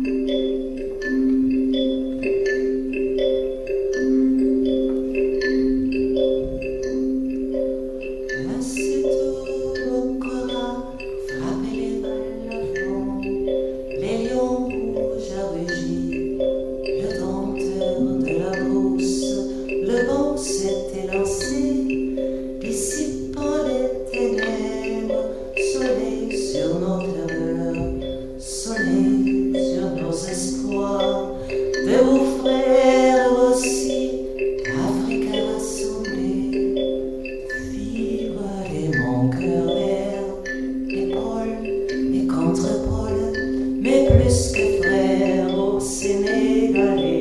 Le vent s'est élancé, dissipant les ténèbres. Soleil sur nos terreurs, soleil sur nos espoirs. De vos frères aussi, Afrique rassemblée. Vibre les mon cœur vers épaule et contre épaule, mais plus que frères au Sénégalais.